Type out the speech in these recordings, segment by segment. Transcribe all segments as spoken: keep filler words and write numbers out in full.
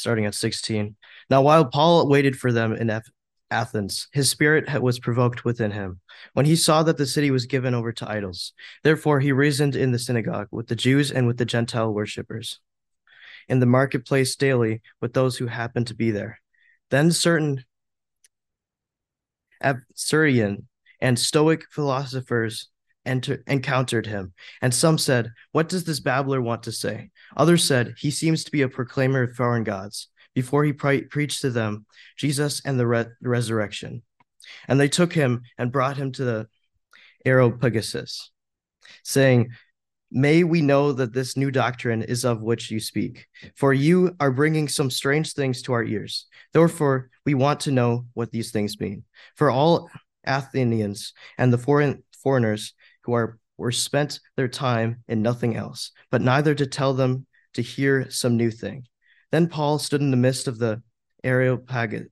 starting at sixteen. Now, while Paul waited for them in Athens, his spirit was provoked within him when he saw that the city was given over to idols. Therefore, he reasoned in the synagogue with the Jews and with the Gentile worshippers, in the marketplace daily with those who happened to be there. Then certain Epicurean and Stoic philosophers enter, encountered him, and some said, "What does this babbler want to say?" Others said, "He seems to be a proclaimer of foreign gods." Before he pre- preached to them Jesus and the re- resurrection. And they took him and brought him to the Areopagus, saying, "May we know that this new doctrine is of which you speak, for you are bringing some strange things to our ears. Therefore, we want to know what these things mean. For all Athenians and the foreign foreigners who are were spent their time in nothing else, but neither to tell them to hear some new thing." Then Paul stood in the midst of the Areopagus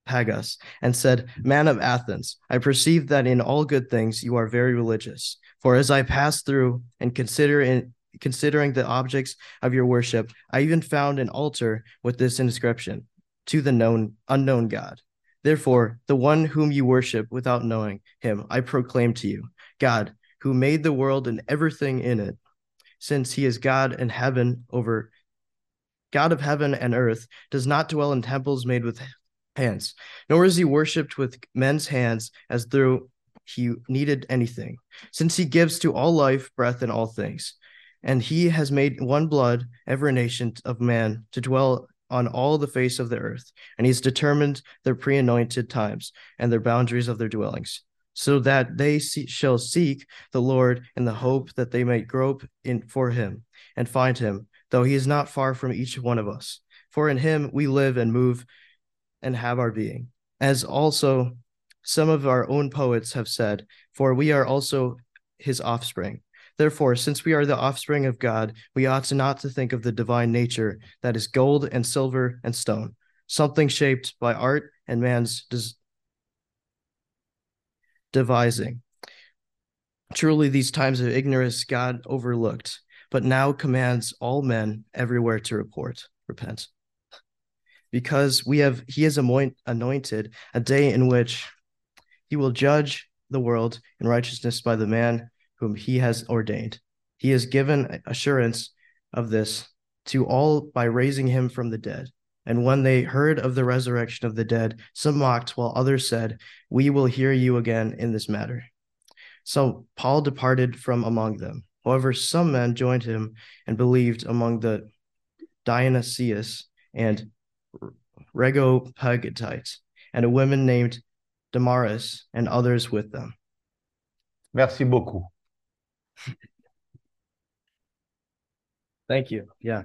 and said, "Man of Athens, I perceive that in all good things you are very religious. For as I passed through and consider in, considering the objects of your worship, I even found an altar with this inscription, to the known unknown God. Therefore, the one whom you worship without knowing him, I proclaim to you, God, who made the world and everything in it, since he is God in heaven over God of heaven and earth, does not dwell in temples made with hands, nor is he worshipped with men's hands as though he needed anything, since he gives to all life, breath, and all things. And he has made one blood every nation of man to dwell on all the face of the earth, and he's determined their pre-anointed times and their boundaries of their dwellings, so that they see, shall seek the Lord in the hope that they may grope in for him and find him, though he is not far from each one of us. For in him we live and move and have our being, as also some of our own poets have said, for we are also his offspring. Therefore, since we are the offspring of God, we ought not to think of the divine nature that is gold and silver and stone, something shaped by art and man's des- devising. Truly, these times of ignorance God overlooked, but now commands all men everywhere to report, repent. Because we have, he has anointed a day in which he will judge the world in righteousness by the man whom he has ordained. He has given assurance of this to all by raising him from the dead. And when they heard of the resurrection of the dead, some mocked, while others said, "We will hear you again in this matter." So Paul departed from among them. However, some men joined him and believed, among the Dionysius and Areopagites, and a woman named Damaris, and others with them. Merci beaucoup. Thank you. Yeah.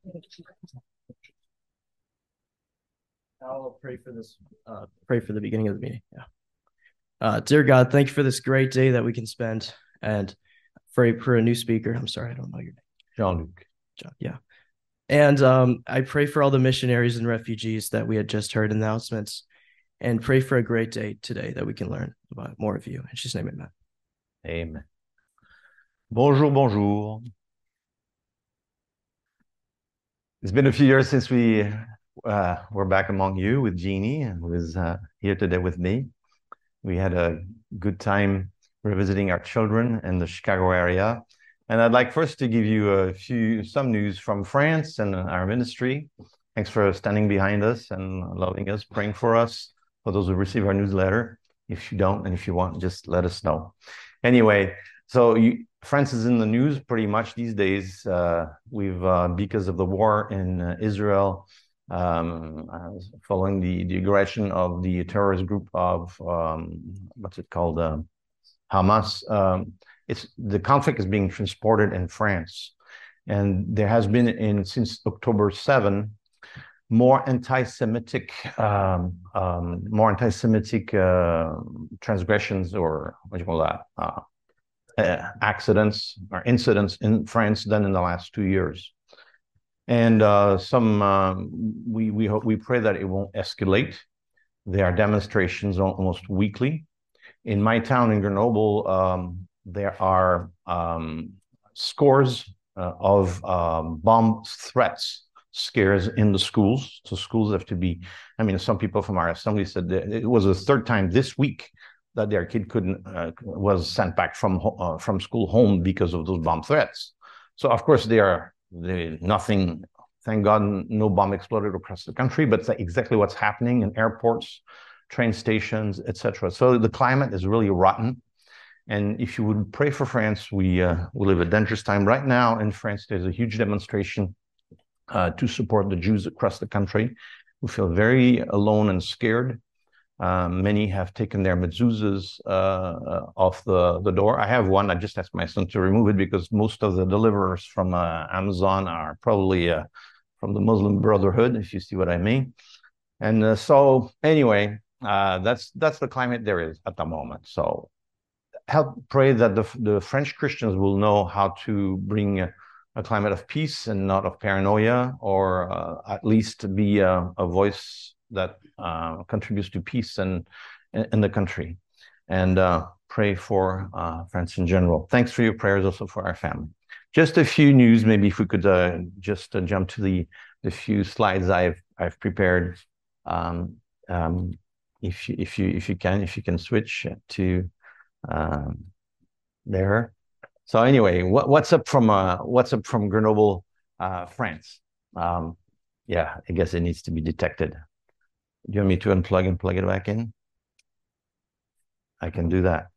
I'll pray for this. Uh, pray for the beginning of the meeting. Yeah. Uh, dear God, thank you for this great day that we can spend, and pray for a new speaker. I'm sorry, I don't know your name. Jean-Luc. John, yeah. And um, I pray for all the missionaries and refugees that we had just heard announcements, and pray for a great day today that we can learn about more of you. In Jesus' name, amen. Amen. Bonjour, bonjour. It's been a few years since we uh, were back among you with Jeannie, who is uh, here today with me. We had a good time revisiting our children in the Chicago area. And I'd like first to give you a few, some news from France and our ministry. Thanks for standing behind us and loving us, praying for us, for those who receive our newsletter. If you don't, and if you want, just let us know. Anyway, so you, France is in the news pretty much these days. Uh, we've, uh, because of the war in uh, Israel, um, uh, following the, the aggression of the terrorist group of, um, what's it called, uh, Hamas, um, it's, the conflict is being transported in France. And there has been, in since October seventh, more anti-Semitic, um, um, more anti-Semitic uh, transgressions, or what do you call that, uh, uh, accidents or incidents in France than in the last two years. And uh, some um, we we hope we pray that it won't escalate. There are demonstrations almost weekly. In my town in Grenoble, um, there are um, scores uh, of um, bomb threats. scares in the schools. So schools have to be, I mean, some people from our assembly said that it was the third time this week that their kid couldn't, uh, was sent back from, uh, from school home because of those bomb threats. So of course they are, they, nothing, thank God, no bomb exploded across the country, but that's exactly what's happening in airports, train stations, et cetera. So the climate is really rotten. And if you would pray for France, we, uh, we live a dangerous time. Right now in France, there's a huge demonstration uh, to support the Jews across the country who feel very alone and scared. Um, many have taken their mezuzahs uh, off the, the door. I have one. I just asked my son to remove it because most of the deliverers from uh, Amazon are probably uh, from the Muslim Brotherhood, if you see what I mean. And uh, so anyway, uh, that's that's the climate there is at the moment. So help pray that the, the French Christians will know how to bring a, a climate of peace and not of paranoia, or uh, at least be a, a voice that uh, contributes to peace in, in the country. And uh, pray for uh, France in general. Thanks for your prayers also for our family. Just a few news, maybe if we could uh, just uh, jump to the, the few slides I've, I've prepared. Um, um, if, you, if, you, if you can, if you can switch to um, there. So anyway, what, what's up from uh, what's up from Grenoble, uh, France? Um, yeah, I guess it needs to be detected. Do you want me to unplug and plug it back in? I can do that.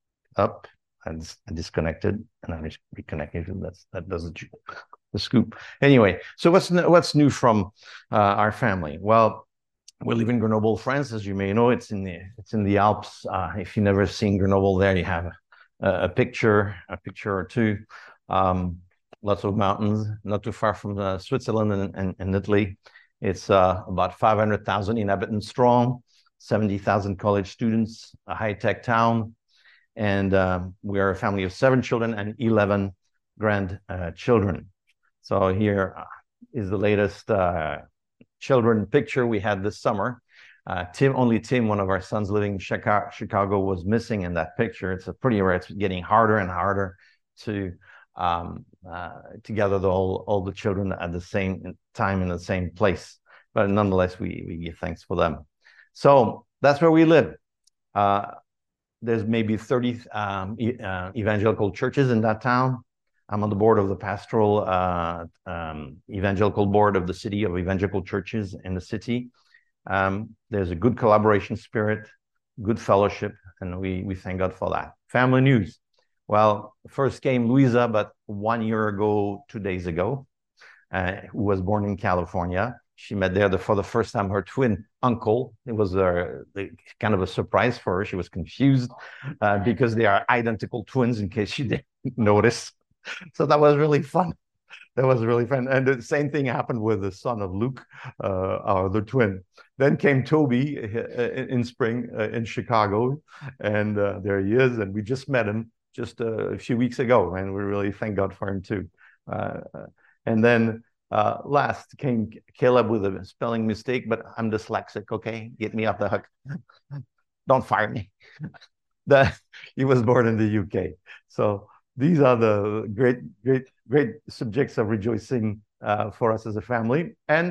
Up, and I disconnected, and I just reconnected. That's that does the, the scoop. Anyway, so what's what's new from uh, our family? Well, we live in Grenoble, France, as you may know. It's in the it's in the Alps. Uh, if you've never seen Grenoble, there you have a, a picture, a picture or two. Um, lots of mountains, not too far from uh, Switzerland and, and, and Italy. It's uh, about five hundred thousand inhabitants strong, seventy thousand college students, a high-tech town, and um, we are a family of seven children and eleven grandchildren. Uh, so here is the latest uh, children picture we had this summer. Uh, Tim, only Tim, one of our sons living in Chicago, Chicago, was missing in that picture. It's a pretty rare. It's getting harder and harder to um, uh, to gather the, all all the children at the same time in the same place. But nonetheless, we we give thanks for them. So that's where we live. Uh, there's maybe thirty um, e uh, evangelical churches in that town. I'm on the board of the pastoral uh, um, evangelical board of the city of evangelical churches in the city. Um, there's a good collaboration spirit, good fellowship, and we, we thank God for that. Family news. Well, first came Louisa, but one year ago, two days ago, uh, who was born in California. She met there the, for the first time her twin uncle. It was a, a kind of a surprise for her. She was confused uh, because they are identical twins, in case she didn't notice. So that was really fun. That was really fun. And the same thing happened with the son of Luke, uh, our the twin. Then came Toby in spring uh, in Chicago, and uh, there he is. And we just met him just a few weeks ago, and we really thank God for him too. Uh, and then uh, last came Caleb with a spelling mistake, but I'm dyslexic, okay? Get me off the hook. Don't fire me. That he was born in the U K. So these are the great, great, great subjects of rejoicing uh, for us as a family. And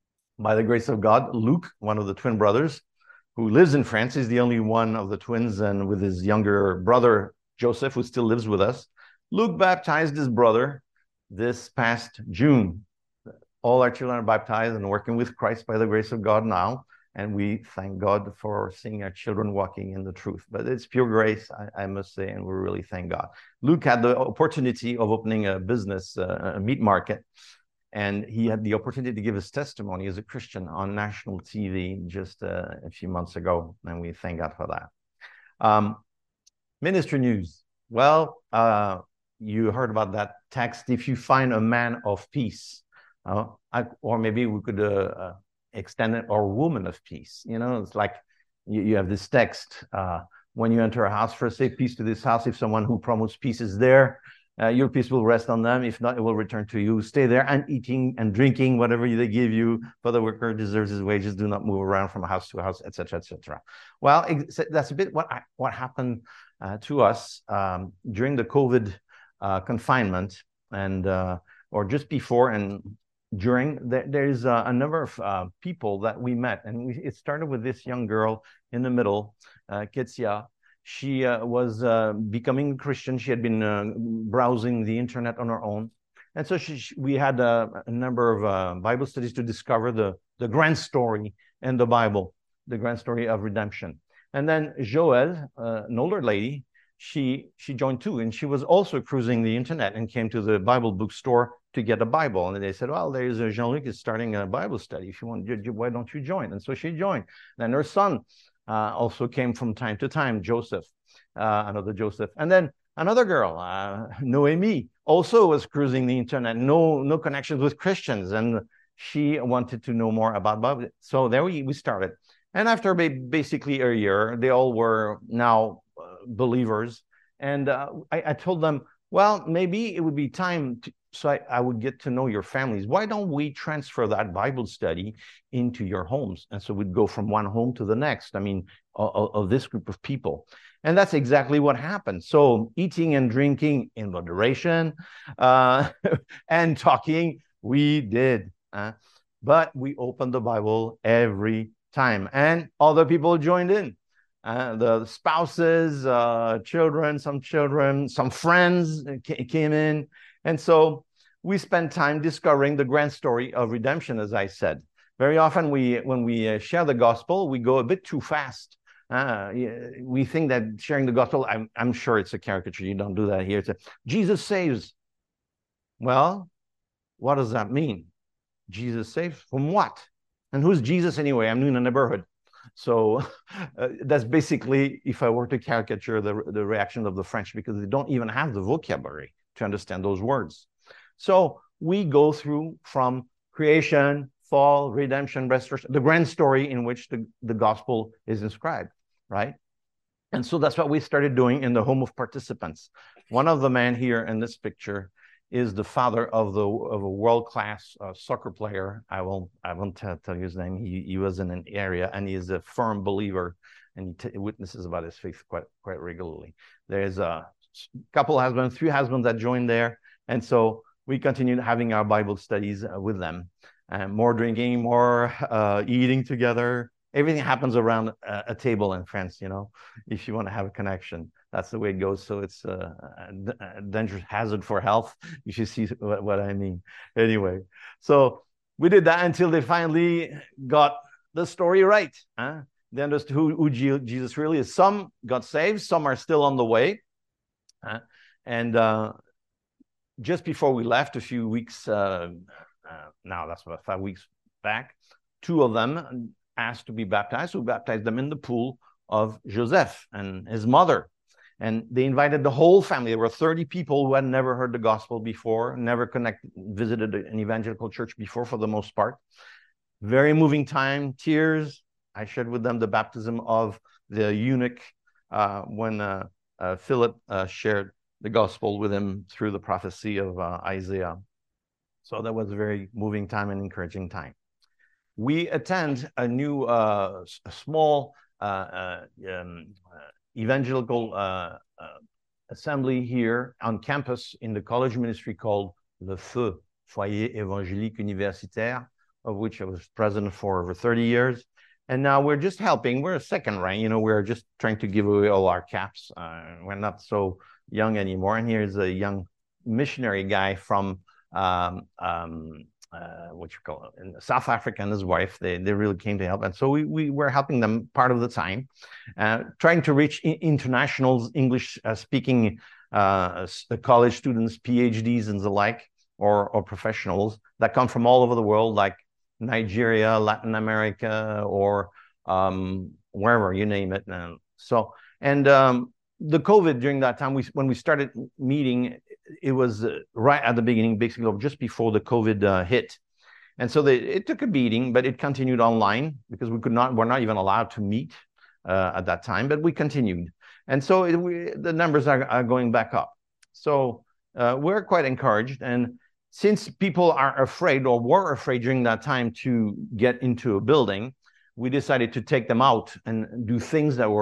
by the grace of God, Luke, one of the twin brothers, who lives in France, is the only one of the twins, and with his younger brother, Joseph, who still lives with us. Luke baptized his brother this past June. All our children are baptized and working with Christ by the grace of God now. And we thank God for seeing our children walking in the truth. But it's pure grace, I, I must say, and we really thank God. Luke had the opportunity of opening a business, uh, a meat market, and he had the opportunity to give his testimony as a Christian on national T V just uh, a few months ago, and we thank God for that. Um, ministry news. Well, uh, you heard about that text, if you find a man of peace, uh, I, or maybe we could... Uh, uh, extended or woman of peace. You know, it's like you, you have this text, uh, when you enter a house, first say peace to this house. If someone who promotes peace is there, uh, your peace will rest on them. If not, it will return to you. Stay there and eating and drinking whatever they give you, for the worker deserves his wages. Do not move around from house to house, et cetera, et cetera. Well, that's a bit what I, what happened uh, to us um, during the COVID uh, confinement, and uh, or just before, and during, there, there's a, a number of uh, people that we met. And we, it started with this young girl in the middle, uh, Ketsia. She uh, was uh, becoming a Christian. She had been uh, browsing the internet on her own. And so she, she, we had a, a number of uh, Bible studies to discover the, the grand story in the Bible, the grand story of redemption. And then Joelle, uh, an older lady, she, she joined too. And she was also cruising the internet and came to the Bible bookstore to get a Bible. And they said, well, there's a Jean-Luc is starting a Bible study. If you want, why don't you join? And so she joined. Then her son uh, also came from time to time, Joseph, uh, another Joseph. And then another girl, uh, Noemi, also was cruising the internet, no, no connections with Christians. And she wanted to know more about Bible. So there we, we started. And after basically a year, they all were now uh, believers. And uh, I, I told them, well, maybe it would be time to, so I, I would get to know your families. Why don't we transfer that Bible study into your homes? And so we'd go from one home to the next, I mean, of, of this group of people. And that's exactly what happened. So eating and drinking in moderation uh, and talking, we did. Uh, but we opened the Bible every time. And other people joined in. Uh, the spouses, uh, children, some children, some friends came in. And so we spent time discovering the grand story of redemption, as I said. Very often we, when we uh, share the gospel, we go a bit too fast. Uh, we think that sharing the gospel, I'm, I'm sure it's a caricature. You don't do that here. It's a, Jesus saves. Well, what does that mean? Jesus saves from what? And who's Jesus anyway? I'm new in the neighborhood. So uh, that's basically, if I were to caricature the, the reaction of the French, because they don't even have the vocabulary to understand those words. So we go through from creation, fall, redemption, restoration, the grand story in which the, the gospel is inscribed, right? And so that's what we started doing in the home of participants. One of the men here in this picture is the father of the of a world-class uh, soccer player. I won't I won't tell, tell you his name. He he was in an area, and he is a firm believer, and he t witnesses about his faith quite quite regularly. There's a couple husbands, three husbands that joined there, and so we continued having our Bible studies uh, with them, and more drinking, more uh, eating together. Everything happens around a, a table in France, you know, if you want to have a connection. That's the way it goes. So it's a, a dangerous hazard for health. You should see what, what I mean. Anyway, so we did that until they finally got the story right. Huh? They understood who, who Jesus really is. Some got saved. Some are still on the way. Huh? And uh, just before we left, a few weeks, uh, uh, now that's about five weeks back, two of them asked to be baptized. So we baptized them in the pool of Joseph and his mother. And they invited the whole family. There were thirty people who had never heard the gospel before, never connected, visited an evangelical church before for the most part. Very moving time, tears. I shared with them the baptism of the eunuch uh, when uh, uh, Philip uh, shared the gospel with him through the prophecy of uh, Isaiah. So that was a very moving time and encouraging time. We attend a new, uh, a small uh, uh, um, uh, evangelical uh, uh, assembly here on campus in the college ministry called Le Feu, Foyer Évangélique Universitaire, of which I was president for over thirty years. And now we're just helping. We're a second rank, you know, we're just trying to give away all our caps. Uh, we're not so young anymore. And here's a young missionary guy from um, um, Uh, what you call it, in South Africa and his wife. They, they really came to help. And so we, we were helping them part of the time, uh, trying to reach internationals, English uh, speaking uh, college students, PhDs and the like, or, or professionals that come from all over the world, like Nigeria, Latin America, or um, wherever, you name it. And so, and um, the COVID during that time, we when we started meeting, it was uh, right at the beginning, basically just before the COVID uh, hit. And so they, it took a beating, but it continued online because we could not, we're not even allowed to meet uh, at that time, but we continued. And so it, we, the numbers are, are going back up. So uh, we're quite encouraged. And since people are afraid or were afraid during that time to get into a building, we decided to take them out and do things that were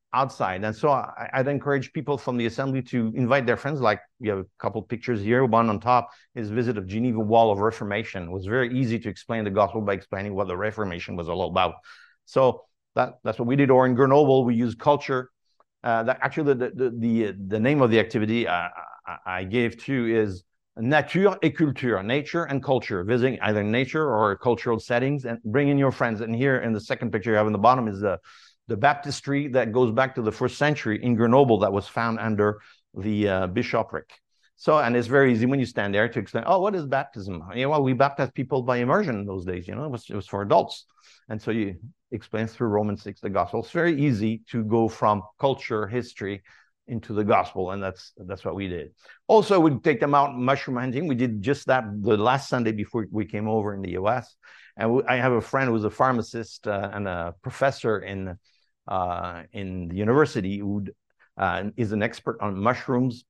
outside. And so I, I'd encourage people from the assembly to invite their friends. Like we have a couple pictures here. One on top is visit of Geneva Wall of Reformation. It was very easy to explain the gospel by explaining what the Reformation was all about. So that, that's what we did. Or in Grenoble, we used culture. Uh, that actually, the, the, the, the name of the activity uh, I gave to you is Nature et Culture, nature and culture, visiting either nature or cultural settings and bringing your friends. And here in the second picture you have in the bottom is the the baptistry that goes back to the first century in Grenoble that was found under the uh, bishopric. So, and it's very easy when you stand there to explain, oh, what is baptism? You know, well, we baptized people by immersion in those days, you know, it was, it was for adults. And so you explain through Romans six, the gospel. It's very easy to go from culture, history, into the gospel, and that's that's what we did. Also, we'd take them out mushroom hunting. We did just that the last Sunday before we came over in the U S. And we, I have a friend who's a pharmacist uh, and a professor in uh, in the university who uh, is an expert on mushrooms.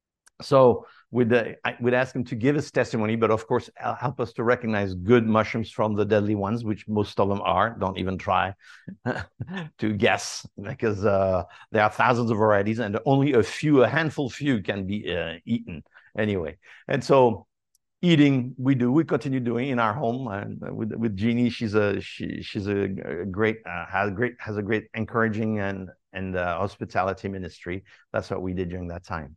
So we'd, uh, we'd ask him to give his testimony, but of course, help us to recognize good mushrooms from the deadly ones, which most of them are. Don't even try to guess, because uh, there are thousands of varieties and only a few, a handful few can be uh, eaten anyway. And so eating, we do, we continue doing in our home. And with, with Jeannie, she's a, she, she's a, a great, uh, has great, has a great encouraging and, and uh, hospitality ministry. That's what we did during that time.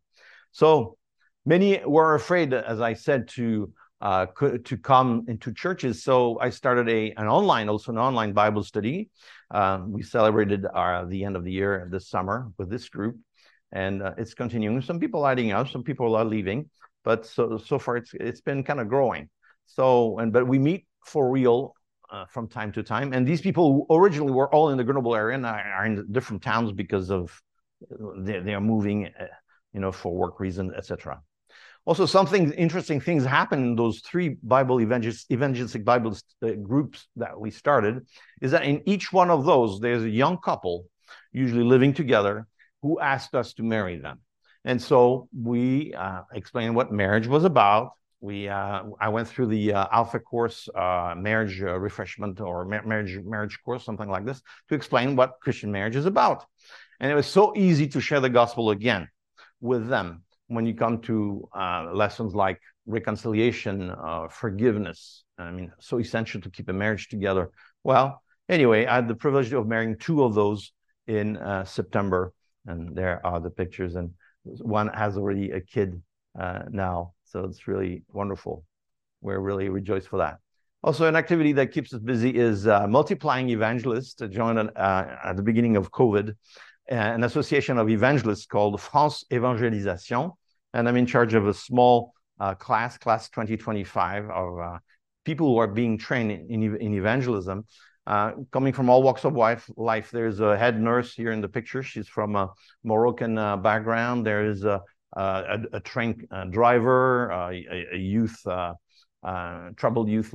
So many were afraid, as I said, to uh, to come into churches. So I started a an online, also an online Bible study. Uh, we celebrated our the end of the year this summer with this group, and uh, it's continuing. Some people are adding up, some people are leaving, but so so far it's it's been kind of growing. So and but we meet for real uh, from time to time. And these people who originally were all in the Grenoble area and are, are in different towns because of they they are moving. Uh, you know, for work reasons, et cetera. Also, something interesting things happen in those three Bible evangelist, evangelistic Bible uh, groups that we started, is that in each one of those, there's a young couple, usually living together, who asked us to marry them. And so we uh, explained what marriage was about. We, uh, I went through the uh, Alpha course, uh, marriage uh, refreshment or ma marriage marriage course, something like this, to explain what Christian marriage is about. And it was so easy to share the gospel again with them when you come to uh, lessons like reconciliation, uh, forgiveness. I mean, so essential to keep a marriage together. Well, anyway, I had the privilege of marrying two of those in uh, September, and there are the pictures, and one has already a kid uh, now, so it's really wonderful. We're really rejoiced for that. Also, an activity that keeps us busy is uh, Multiplying Evangelists. I joined uh, at the beginning of COVID, an association of evangelists called France Evangelisation, and I'm in charge of a small uh, class, class twenty twenty-five, of uh, people who are being trained in, in evangelism, uh, coming from all walks of life. life. There's a head nurse here in the picture. She's from a Moroccan uh, background. There is a, a, a trained uh, driver, uh, a, a youth, uh, uh, troubled youth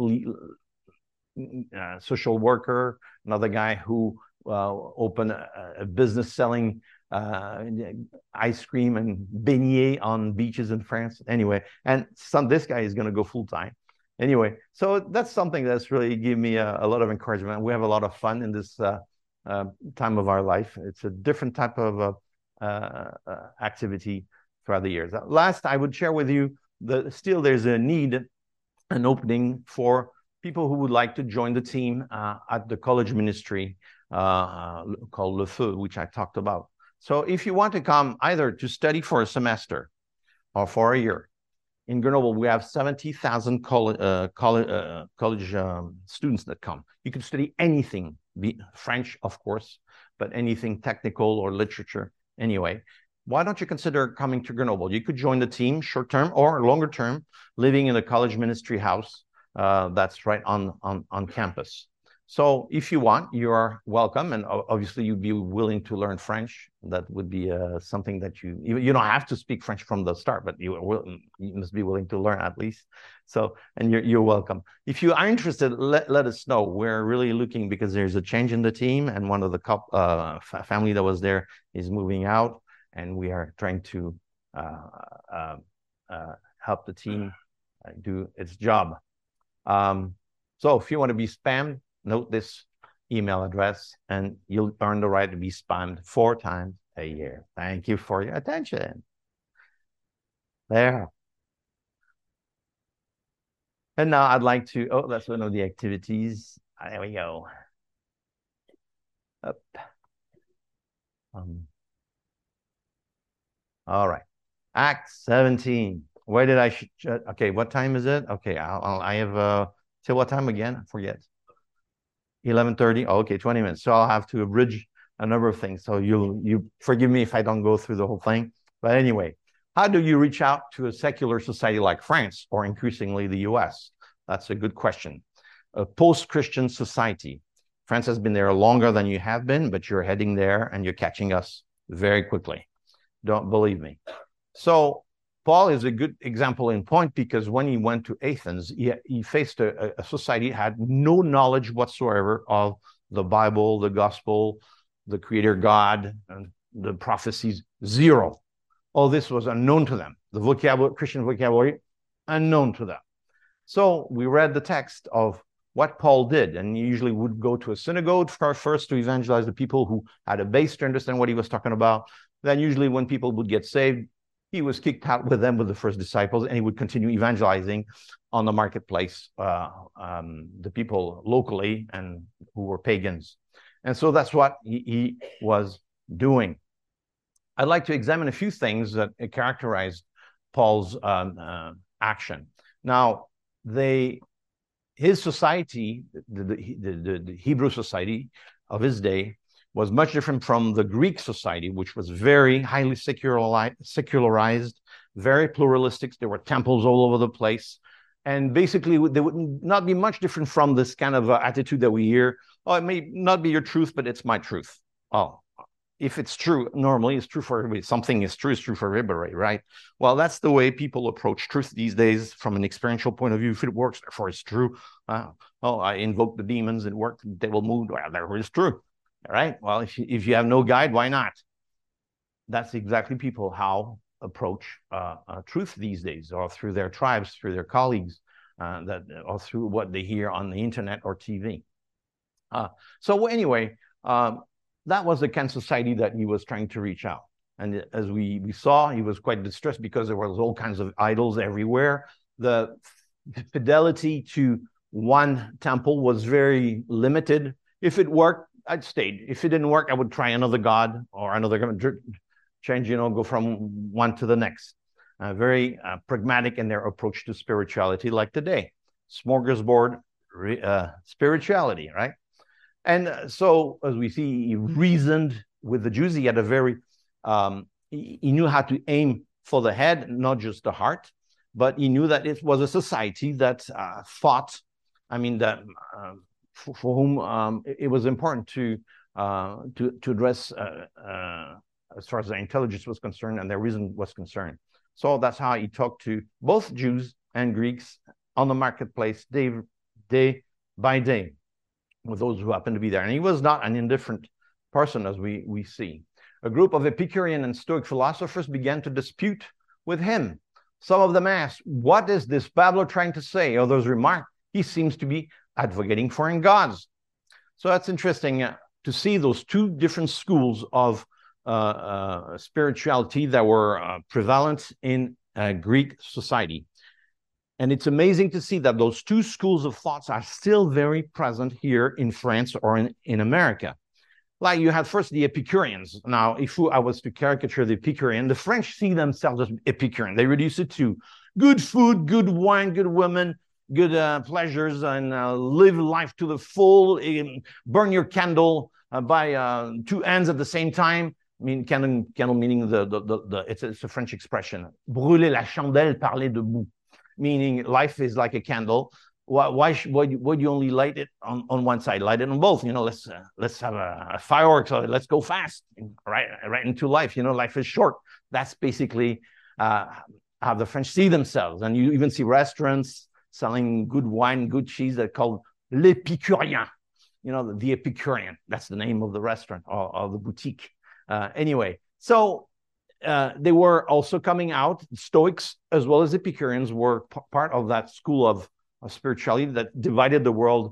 uh, social worker, another guy who Uh, open a, a business selling uh, ice cream and beignets on beaches in France. Anyway, and some this guy is going to go full time. Anyway, so that's something that's really given me a, a lot of encouragement. We have a lot of fun in this uh, uh, time of our life. It's a different type of uh, uh, activity throughout the years. Last, I would share with you that still there's a need, an opening for people who would like to join the team uh, at the college ministry uh, called Le Feu, which I talked about. So if you want to come either to study for a semester or for a year, in Grenoble, we have seventy thousand college, uh, college, uh, college um, students that come. You can study anything, be French, of course, but anything technical or literature anyway. Why don't you consider coming to Grenoble? You could join the team short-term or longer-term, living in the college ministry house uh, that's right on, on, on campus. So if you want, you are welcome, and obviously you'd be willing to learn French. That would be uh, something that you, you don't have to speak French from the start, but you, will, you must be willing to learn at least. So, and you're, you're welcome. If you are interested, let, let us know. We're really looking, because there's a change in the team, and one of the couple, uh, family that was there is moving out, and we are trying to uh, uh, uh, help the team do its job. Um, so if you want to be spammed, note this email address, and you'll earn the right to be spammed four times a year. Thank you for your attention. There. And now I'd like to, oh, that's one of the activities. There we go. Up. Um, all right. Acts seventeen. Where did I, okay, what time is it? Okay, I'll, I'll, I have, uh, till what time again? I forget. eleven thirty. Oh, okay, twenty minutes. So I'll have to abridge a number of things. So you'll, you forgive me if I don't go through the whole thing. But anyway, how do you reach out to a secular society like France, or increasingly the U S? That's a good question. A post-Christian society. France has been there longer than you have been, but you're heading there and you're catching us very quickly. Don't believe me. So Paul is a good example in point, because when he went to Athens, he, he faced a, a society that had no knowledge whatsoever of the Bible, the gospel, the creator God, and the prophecies. Zero. All this was unknown to them. The vocabulary, Christian vocabulary, unknown to them. So we read the text of what Paul did, and he usually would go to a synagogue first to evangelize the people who had a base to understand what he was talking about. Then usually when people would get saved, he was kicked out with them, with the first disciples, and he would continue evangelizing on the marketplace, uh, um, the people locally and who were pagans. And so that's what he, he was doing. I'd like to examine a few things that characterized Paul's um, uh, action. Now, they, his society, the, the, the, the Hebrew society of his day, was much different from the Greek society, which was very highly secularized, very pluralistic. There were temples all over the place. And basically, they would not be much different from this kind of uh, attitude that we hear. Oh, it may not be your truth, but it's my truth. Oh, if it's true, normally it's true for everybody. Something is true, it's true for everybody, right? Well, that's the way people approach truth these days from an experiential point of view. If it works, therefore it's true. Uh, oh, I invoke the demons, it worked, they will move. Well, therefore it's true. All right. Well, if you, if you have no guide, why not? That's exactly people how approach uh, uh, truth these days, or through their tribes, through their colleagues, uh, that, or through what they hear on the internet or T V. Uh, so anyway, um, that was the kind of society that he was trying to reach out. And as we, we saw, he was quite distressed because there was all kinds of idols everywhere. The fidelity to one temple was very limited. If it worked, I'd stayed. If it didn't work, I would try another god or another change, you know, go from one to the next. Uh, very uh, pragmatic in their approach to spirituality, like today. Smorgasbord uh, spirituality, right? And uh, so, as we see, he reasoned with the Jews. He had a very, um, he, he knew how to aim for the head, not just the heart, but he knew that it was a society that uh, fought, I mean, that uh, for, for whom um, it, it was important to, uh, to, to address uh, uh, as far as their intelligence was concerned and their reason was concerned. So that's how he talked to both Jews and Greeks on the marketplace day, day by day with those who happened to be there. And he was not an indifferent person, as we, we see. A group of Epicurean and Stoic philosophers began to dispute with him. Some of them asked, what is this babbler trying to say? Others remarked, he seems to be advocating foreign gods. So that's interesting uh, to see those two different schools of uh, uh, spirituality that were uh, prevalent in uh, Greek society. And it's amazing to see that those two schools of thoughts are still very present here in France or in, in America. Like you had first the Epicureans. Now, if I was to caricature the Epicurean, the French see themselves as Epicurean. They reduce it to good food, good wine, good women, good uh, pleasures, and uh, live life to the full, um, burn your candle uh, by uh, two ends at the same time. I mean, candle, candle meaning the, the, the, the it's, it's a French expression. Brûler la chandelle, parler debout. Meaning life is like a candle. Why, why, why, why do you only light it on, on one side? Light it on both. You know, let's uh, let's have a, a fireworks. Or let's go fast, right, right into life. You know, life is short. That's basically uh, how the French see themselves. And you even see restaurants selling good wine, good cheese that are called l'Épicurien. You know, the, the Epicurean. That's the name of the restaurant or, or the boutique. Uh, anyway, so. Uh, they were also coming out, Stoics as well as Epicureans were p- part of that school of, of spirituality that divided the world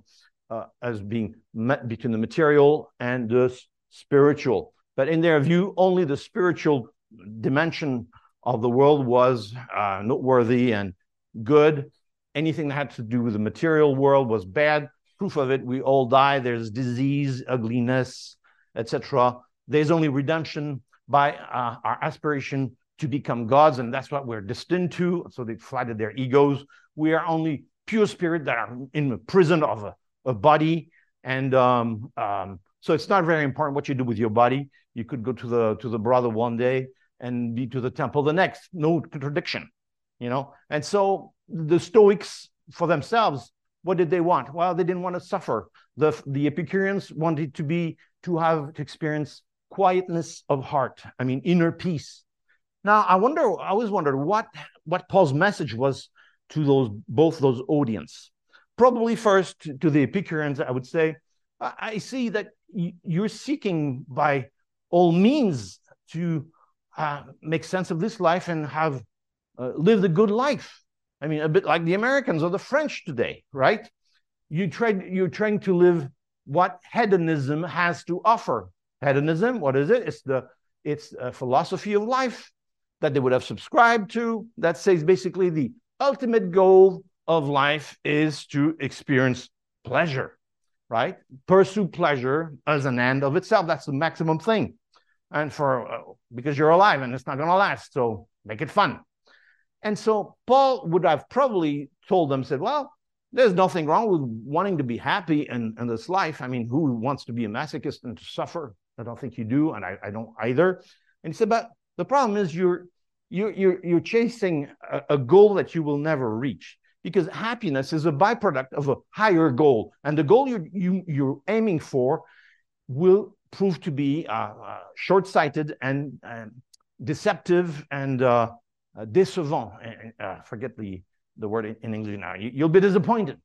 uh, as being met between the material and the spiritual. But in their view, only the spiritual dimension of the world was uh, noteworthy and good. Anything that had to do with the material world was bad. Proof of it, we all die. There's disease, ugliness, et cetera. There's only redemption by uh, our aspiration to become gods, and that's what we're destined to. So they flattered their egos. We are only pure spirit that are in the prison of a, a body, and um, um, so it's not very important what you do with your body. You could go to the to the brother one day and be to the temple the next. No contradiction, you know. And so the Stoics, for themselves, what did they want? Well, they didn't want to suffer. The the Epicureans wanted to be to have to experience quietness of heart. I mean, inner peace. Now, I wonder. I always wondered what what Paul's message was to those both those audience. Probably first to, to the Epicureans, I would say, I, I see that y- you're seeking by all means to uh, make sense of this life and have uh, lived a good life. I mean, a bit like the Americans or the French today, right? You try, you're trying to live what hedonism has to offer. Hedonism, what is it? It's the it's a philosophy of life that they would have subscribed to that says basically the ultimate goal of life is to experience pleasure, right? Pursue pleasure as an end of itself. That's the maximum thing. And for uh, because you're alive and it's not going to last, so make it fun. And so Paul would have probably told them, said, well, there's nothing wrong with wanting to be happy in, in this life. I mean, who wants to be a masochist and to suffer? I don't think you do, and I, I don't either. And he said, but the problem is you're you're you're, you're chasing a, a goal that you will never reach, because happiness is a byproduct of a higher goal, and the goal you're you, you're aiming for will prove to be uh, uh, short-sighted and uh, deceptive and uh, uh, décevant. Uh, forget the the word in, in English now. You, you'll be disappointed.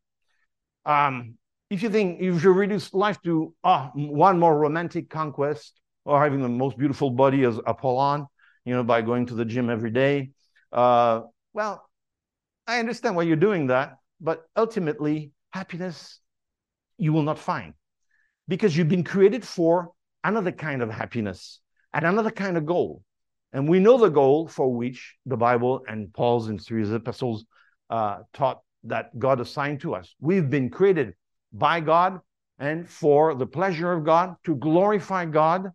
Um, if you think if you reduce life to oh, one more romantic conquest, or having the most beautiful body as Apollon, you know, by going to the gym every day, uh, well, I understand why you're doing that, but ultimately, happiness you will not find, because you've been created for another kind of happiness and another kind of goal. And we know the goal for which the Bible and Paul's and through his epistles uh, taught that God assigned to us. We've been created by God and for the pleasure of God, to glorify God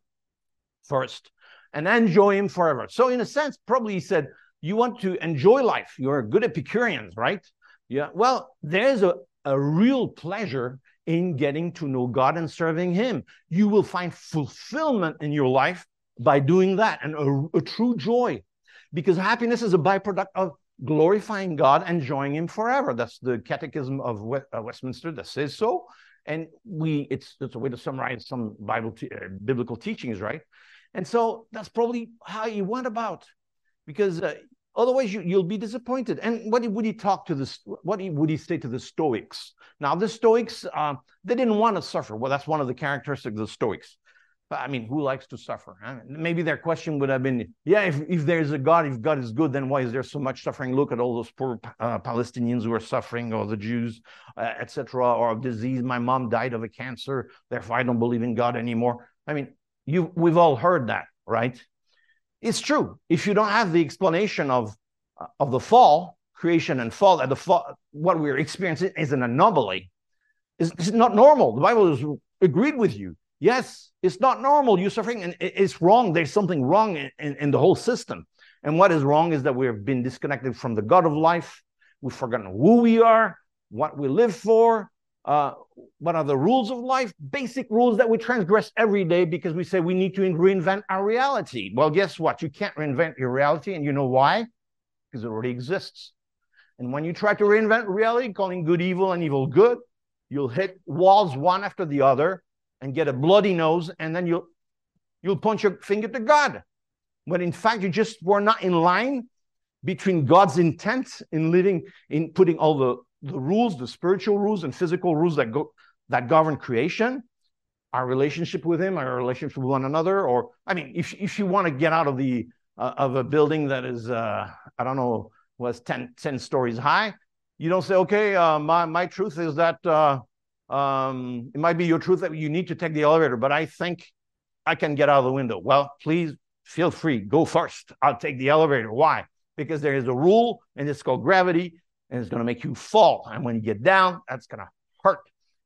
first and enjoy him forever. So in a sense, probably he said, you want to enjoy life. You're good Epicureans, right? Yeah. Well, there's a, a real pleasure in getting to know God and serving him. You will find fulfillment in your life by doing that, and a, a true joy, because happiness is a byproduct of glorifying God, enjoying him forever. That's the Catechism of Westminster that says so. And we, it's, it's a way to summarize some Bible, te- uh, biblical teachings, right? And so that's probably how he went about, because uh, otherwise you, you'll be disappointed. And what would he talk to the, what would he say to the Stoics? Now, the Stoics, uh, they didn't want to suffer. Well, that's one of the characteristics of the Stoics. But I mean, who likes to suffer? I mean, maybe their question would have been, yeah, if, if there's a God, if God is good, then why is there so much suffering? Look at all those poor uh, Palestinians who are suffering, or the Jews, uh, et cetera, or of disease. My mom died of a cancer, therefore I don't believe in God anymore. I mean, you, we've all heard that, right? It's true. If you don't have the explanation of, uh, of the fall, creation and fall, that the fall, what we're experiencing is an anomaly. It's, it's not normal. The Bible has agreed with you. Yes, it's not normal. You're suffering, and it's wrong. There's something wrong in, in, in the whole system. And what is wrong is that we've been disconnected from the God of life. We've forgotten who we are, what we live for, uh, what are the rules of life, basic rules that we transgress every day because we say we need to reinvent our reality. Well, guess what? You can't reinvent your reality, and you know why? Because it already exists. And when you try to reinvent reality, calling good evil and evil good, you'll hit walls one after the other and get a bloody nose, and then you'll, you'll point your finger to God. But in fact, you just were not in line between God's intent in living, in putting all the, the rules, the spiritual rules and physical rules that go that govern creation, our relationship with him, our relationship with one another. Or, I mean, if, if you want to get out of the uh, of a building that is, uh, I don't know, was ten, ten stories high, you don't say, okay, uh, my, my truth is that uh, Um, it might be your truth that you need to take the elevator, but I think I can get out of the window. Well, please feel free. Go first. I'll take the elevator. Why? Because there is a rule, and it's called gravity, and it's going to make you fall. And when you get down, that's going to hurt.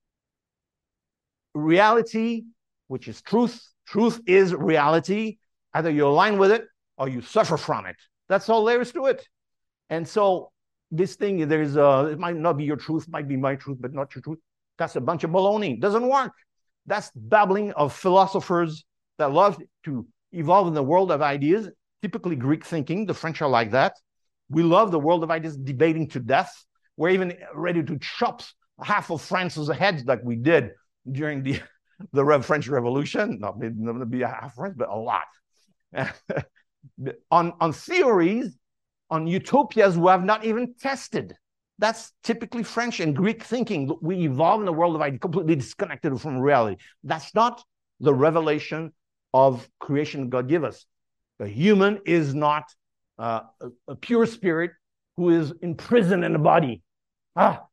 Reality, which is truth, truth is reality. Either you align with it or you suffer from it. That's all there is to it. And so this thing, there's a, it might not be your truth, might be my truth, but not your truth. That's a bunch of baloney. It doesn't work. That's babbling of philosophers that love to evolve in the world of ideas, typically Greek thinking. The French are like that. We love the world of ideas, debating to death. We're even ready to chop half of France's heads like we did during the, the French Revolution. Not maybe be half French, but a lot. on, on theories, on utopias we have not even tested. That's typically French and Greek thinking. We evolve in the world of ideas, completely disconnected from reality. That's not the revelation of creation God give us. The human is not uh, a, a pure spirit who is imprisoned in a body. Ah,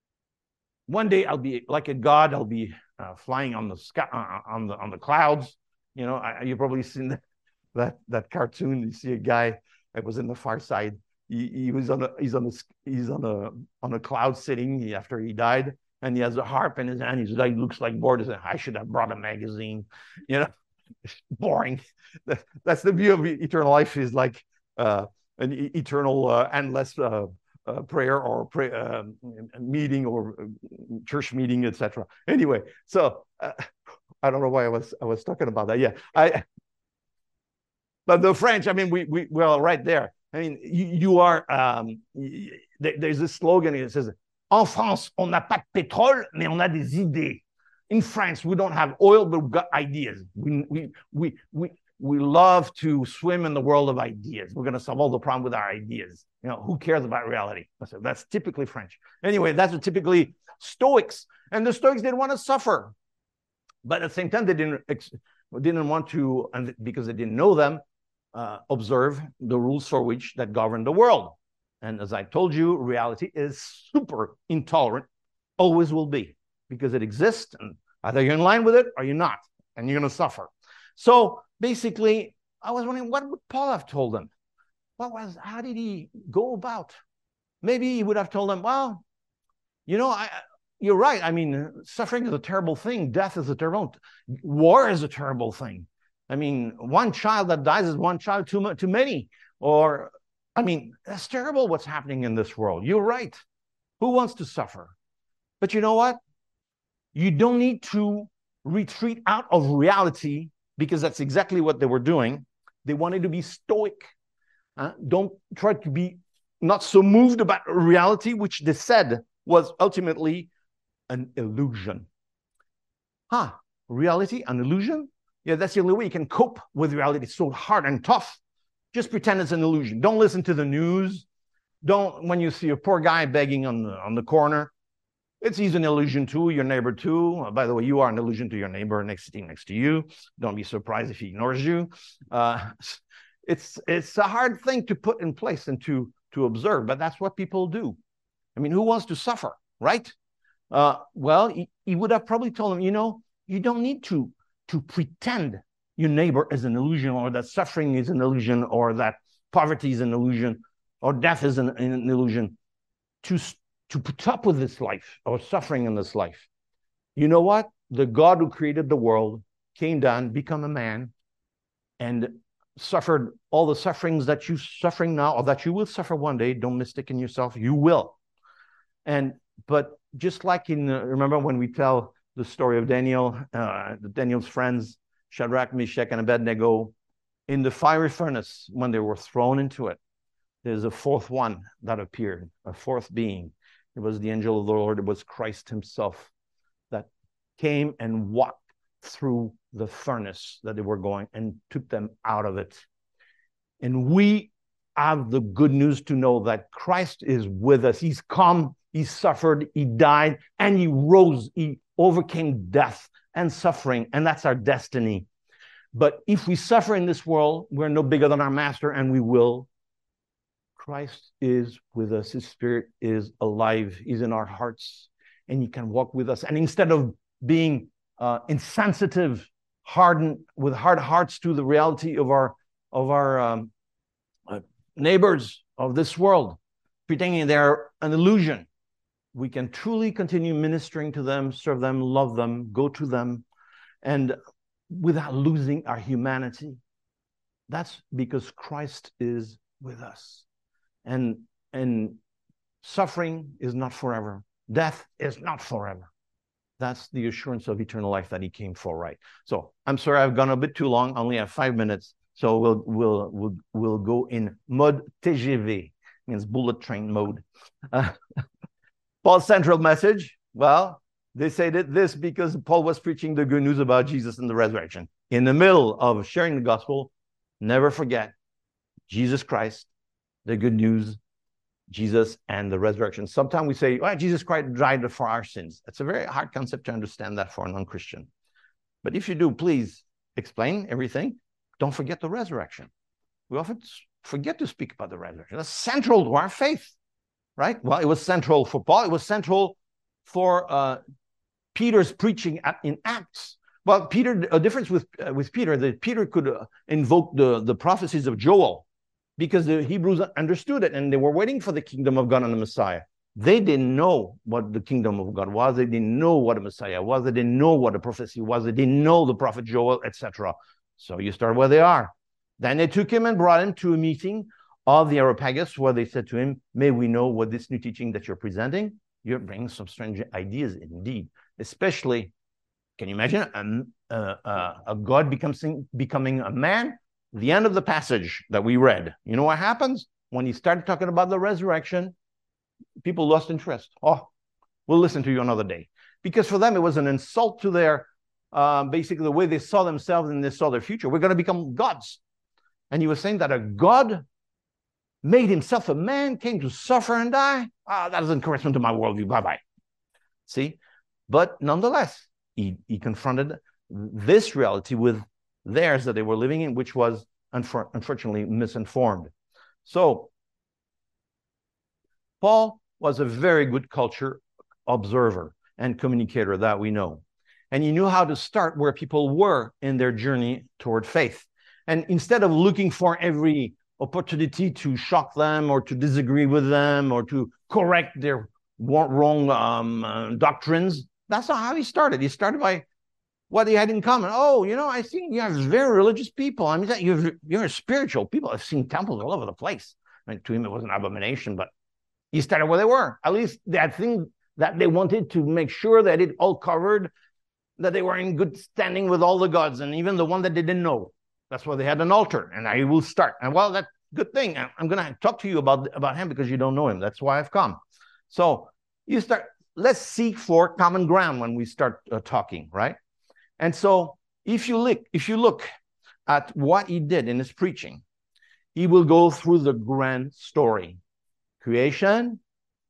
one day I'll be like a god. I'll be uh, flying on the sky, uh, on the on the clouds. You know, I, you've probably seen that, that that cartoon. You see a guy that was in the Far Side. He, he was on a he's on a he's on a on a cloud sitting after he died, and he has a harp in his hand. He's like looks like bored. He said, I should have brought a magazine. You know, boring. That's the view of eternal life. Is like uh, an eternal uh, endless uh, uh, prayer or pray, uh, meeting or church meeting, et cetera. Anyway, so uh, I don't know why I was I was talking about that. Yeah, I. But the French, I mean, we we well right there. I mean, you, you are. Um, there's a slogan that says, "En France, on n'a pas de pétrole, mais on a des idées." In France, we don't have oil, but we've got ideas. We we we we we love to swim in the world of ideas. We're going to solve all the problem with our ideas. You know, who cares about reality? So that's typically French. Anyway, that's what typically Stoics, and the Stoics didn't want to suffer, but at the same time, they didn't didn't want to, and because they didn't know them. Uh, observe the rules for which that govern the world. And as I told you, reality is super intolerant, always will be, because it exists, and either you're in line with it or you're not, and you're going to suffer. So basically, I was wondering, what would Paul have told them? What was, how did he go about? Maybe he would have told them, well, you know, I, you're right. I mean, suffering is a terrible thing. Death is a terrible, war is a terrible thing. I mean, one child that dies is one child too, too many. Or, I mean, that's terrible what's happening in this world. You're right. Who wants to suffer? But you know what? You don't need to retreat out of reality, because that's exactly what they were doing. They wanted to be stoic. Uh, don't try to be not so moved about reality, which they said was ultimately an illusion. Huh? Reality, an illusion? Yeah, that's the only way you can cope with reality. It's so hard and tough. Just pretend it's an illusion. Don't listen to the news. Don't, when you see a poor guy begging on the, on the corner, it's he's an illusion too, your neighbor too. Uh, by the way, you are an illusion to your neighbor next sitting next to you. Don't be surprised if he ignores you. Uh, it's it's a hard thing to put in place and to, to observe, but that's what people do. I mean, who wants to suffer, right? Uh, well, he, he would have probably told him, you know, you don't need to to pretend your neighbor is an illusion, or that suffering is an illusion, or that poverty is an illusion, or death is an, an illusion, to, to put up with this life, or suffering in this life. You know what? The God who created the world came down, become a man, and suffered all the sufferings that you're suffering now, or that you will suffer one day. Don't mistake in yourself, you will. And, but just like in, uh, remember when we tell the story of Daniel, uh, Daniel's friends, Shadrach, Meshach, and Abednego, in the fiery furnace, when they were thrown into it, there's a fourth one that appeared, a fourth being. It was the angel of the Lord. It was Christ himself that came and walked through the furnace that they were going and took them out of it. And we have the good news to know that Christ is with us. He's come, he suffered, he died, and he rose. He overcame death and suffering, and that's our destiny. But if we suffer in this world, we're no bigger than our master, and we will. Christ is with us. His spirit is alive. He's in our hearts. and he can walk with us. And instead of being uh, insensitive, hardened, with hard hearts to the reality of our, of our um, uh, neighbors of this world, pretending they're an illusion, we can truly continue ministering to them, serve them, love them, go to them, and without losing our humanity. That's because Christ is with us. And, and suffering is not forever. Death is not forever. That's the assurance of eternal life that he came for, right? So I'm sorry I've gone a bit too long. I only have five minutes. So we'll, we'll, we'll, we'll go in mode T G V, means bullet train mode. Uh, Paul's central message, well, they say that this because Paul was preaching the good news about Jesus and the resurrection. In the middle of sharing the gospel, never forget Jesus Christ, the good news, Jesus and the resurrection. Sometimes we say, well, Jesus Christ died for our sins. It's a very hard concept to understand that for a non-Christian. But if you do, please explain everything. Don't forget the resurrection. We often forget to speak about the resurrection. That's central to our faith, right? Well, it was central for Paul. It was central for uh, Peter's preaching at, in Acts. Well, Peter, a difference with, uh, with Peter, that Peter could uh, invoke the, the prophecies of Joel, because the Hebrews understood it and they were waiting for the kingdom of God and the Messiah. They didn't know what the kingdom of God was. They didn't know what a Messiah was. They didn't know what a prophecy was. They didn't know the prophet Joel, et cetera. So you start where they are. Then they took him and brought him to a meeting of the Areopagus, where they said to him, may we know what this new teaching that you're presenting? You're bringing some strange ideas indeed, especially, can you imagine a, a, a God becomes, becoming a man? The end of the passage that we read, you know what happens? When he started talking about the resurrection, people lost interest. Oh, we'll listen to you another day. Because for them, it was an insult to their, uh, basically the way they saw themselves and they saw their future. We're going to become gods. And he was saying that a God made himself a man, came to suffer and die. Ah, that doesn't correspond to my worldview. Bye-bye. See? But nonetheless, he, he confronted this reality with theirs that they were living in, which was unfor- unfortunately misinformed. So Paul was a very good culture observer and communicator, that we know. And he knew how to start where people were in their journey toward faith. And instead of looking for every opportunity to shock them or to disagree with them or to correct their wrong um, uh, doctrines, that's not how he started. He started by what they had in common. Oh, you know, I think you have very religious people. I mean, you're, you're spiritual people. I've seen temples all over the place. I mean, to him, it was an abomination, but he started where they were. At least that thing that they wanted to make sure that it all covered, that they were in good standing with all the gods, and even the one that they didn't know. That's why they had an altar, and I will start. And well, that's a good thing. I'm going to talk to you about, about him because you don't know him. That's why I've come. So you start, let's seek for common ground when we start uh, talking, right? And so if you look, if you look at what he did in his preaching, he will go through the grand story: creation,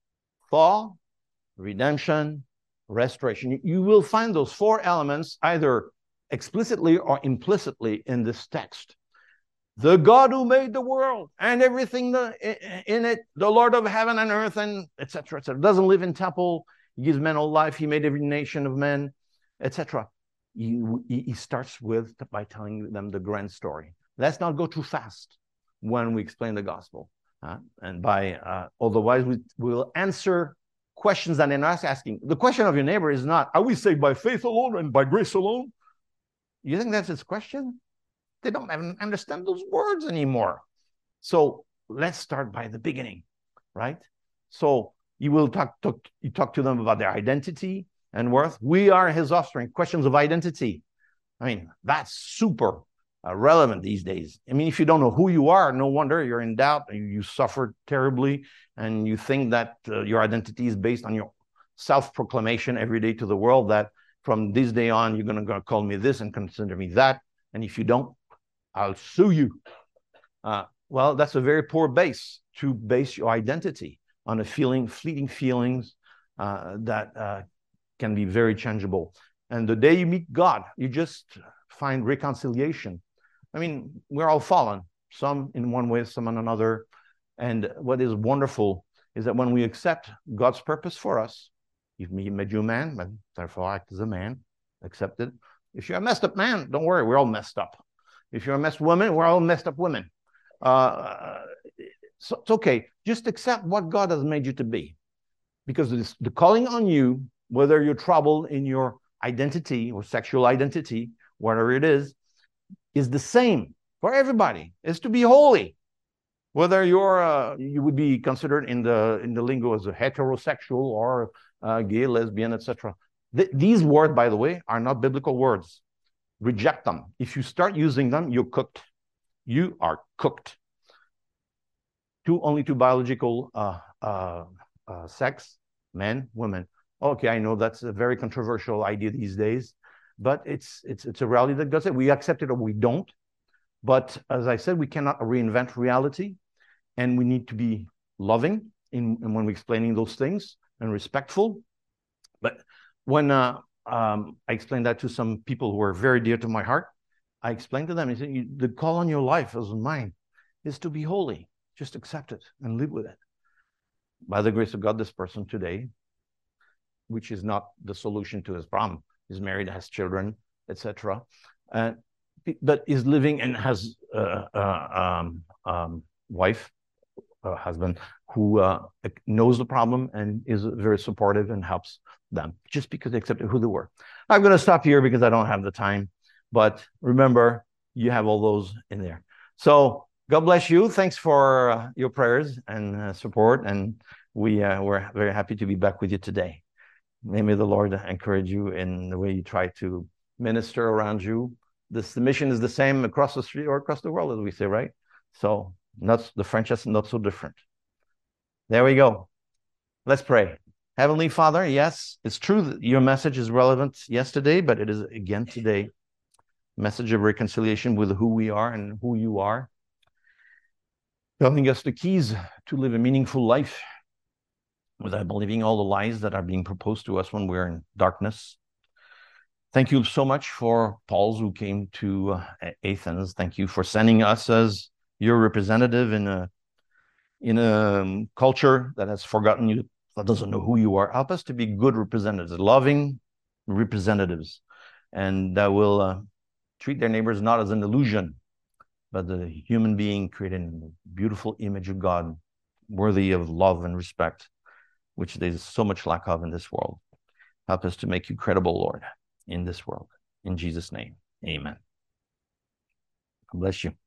fall, redemption, restoration. You will find those four elements either explicitly or implicitly in this text. The God who made the world and everything in it, the Lord of heaven and earth, and et cetera, et cetera. Doesn't live in temple. He gives men all life. He made every nation of men, et cetera. He, he starts with by telling them the grand story. Let's not go too fast when we explain the gospel, uh, and by uh, otherwise we will answer questions that they're not asking. The question of your neighbor is not, are we saved by faith alone and by grace alone? You think that's his question? They don't even understand those words anymore. So let's start by the beginning, right? So you will talk, talk you talk to them about their identity and worth. We are his offspring. Questions of identity. I mean, that's super uh, relevant these days. I mean, if you don't know who you are, no wonder you're in doubt. You, you suffer terribly, and you think that uh, your identity is based on your self-proclamation every day to the world that from this day on, you're going to call me this and consider me that. And if you don't, I'll sue you. Uh, well, that's a very poor base to base your identity on a feeling, fleeting feelings uh, that uh, can be very changeable. And the day you meet God, you just find reconciliation. I mean, we're all fallen, some in one way, some in another. And what is wonderful is that when we accept God's purpose for us, You've made you a man, but therefore act as a man. Accept it. If you're a messed up man, don't worry, we're all messed up. If you're a messed woman, we're all messed up women. Uh, so it's okay. Just accept what God has made you to be. Because this, the calling on you, whether you're troubled in your identity or sexual identity, whatever it is, is the same for everybody. Is to be holy. Whether you're uh, you would be considered in the in the lingo as a heterosexual or uh, gay, lesbian, et cetera. Th these words, by the way, are not biblical words. Reject them. If you start using them, you're cooked. You are cooked. Two only two biological uh, uh, uh, sex, men, women. Okay, I know that's a very controversial idea these days, but it's it's it's a reality that God said. We accept it or we don't. But as I said, we cannot reinvent reality, and we need to be loving in, in when we're explaining those things and respectful. But when uh, um, I explained that to some people who are very dear to my heart, I explained to them, I said, the call on your life as mine is to be holy. Just accept it and live with it. By the grace of God, this person today, which is not the solution to his problem, is married, has children, et cetera, uh, but is living and has a uh, uh, um, um, wife, a husband who uh, knows the problem and is very supportive and helps them just because they accepted who they were. I'm going to stop here because I don't have the time, but remember, you have all those in there. So God bless you. Thanks for uh, your prayers and uh, support, and we uh, we're very happy to be back with you today. May the Lord encourage you in the way you try to minister around you. This the mission is the same across the street or across the world, as we say, right? So not the French is not so different. There we go. Let's pray. Heavenly Father, yes, it's true that your message is relevant yesterday, but it is again today. Message of reconciliation with who we are and who you are. Telling us the keys to live a meaningful life without believing all the lies that are being proposed to us when we're in darkness. Thank you so much for Paul who came to uh, Athens. Thank you for sending us as your representative in a in a um, culture that has forgotten you, that doesn't know who you are. Help us to be good representatives, loving representatives, and that will uh, treat their neighbors not as an illusion, but the human being created in the beautiful image of God, worthy of love and respect, which there's so much lack of in this world. Help us to make you credible, Lord, in this world. In Jesus' name, amen. God bless you.